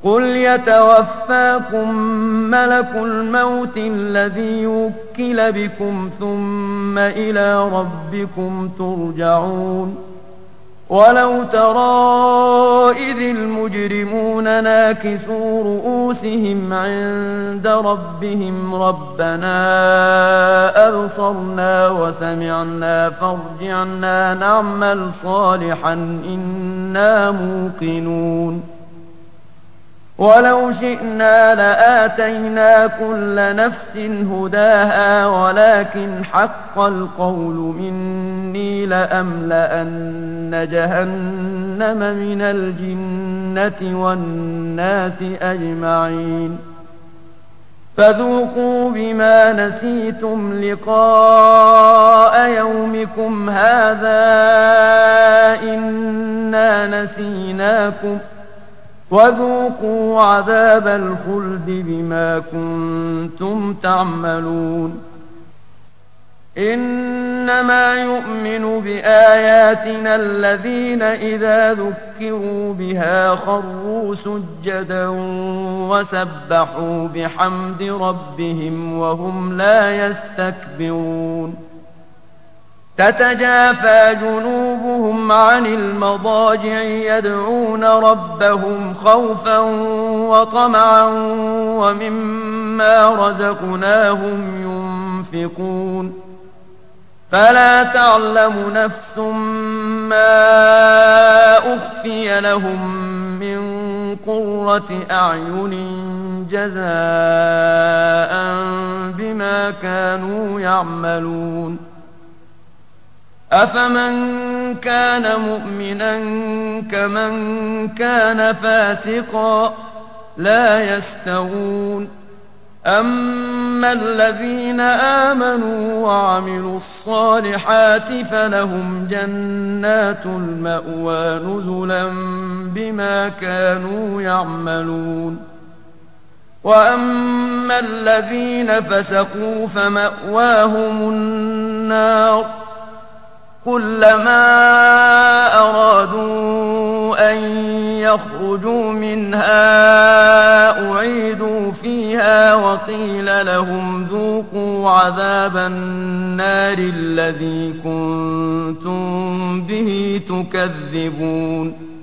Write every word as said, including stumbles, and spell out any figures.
قل يتوفاكم ملك الموت الذي وكل بكم ثم إلى ربكم ترجعون ولو ترى إذ المجرمون ناكسوا رؤوسهم عند ربهم ربنا أبصرنا وسمعنا فارجعنا نعمل صالحا إنا موقنون ولو شئنا لآتينا كل نفس هداها ولكن حق القول مني لأملأن جهنم من الجنة والناس أجمعين فذوقوا بما نسيتم لقاء يومكم هذا إنا نسيناكم وذوقوا عذاب الخلد بما كنتم تعملون إنما يؤمن بآياتنا الذين إذا ذكروا بها خروا سجدا وسبحوا بحمد ربهم وهم لا يستكبرون تتجافى جنوبهم عن المضاجع يدعون ربهم خوفا وطمعا ومما رزقناهم ينفقون فلا تعلم نفس ما أخفي لهم من قرة أعين جزاء بما كانوا يعملون أفمن كان مؤمنا كمن كان فاسقا لا يستوون أما الذين آمنوا وعملوا الصالحات فلهم جنات المأوى نزلا بما كانوا يعملون وأما الذين فسقوا فمأواهم النار كلما أرادوا أن يخرجوا منها أعيدوا فيها وقيل لهم ذوقوا عذاب النار الذي كنتم به تكذبون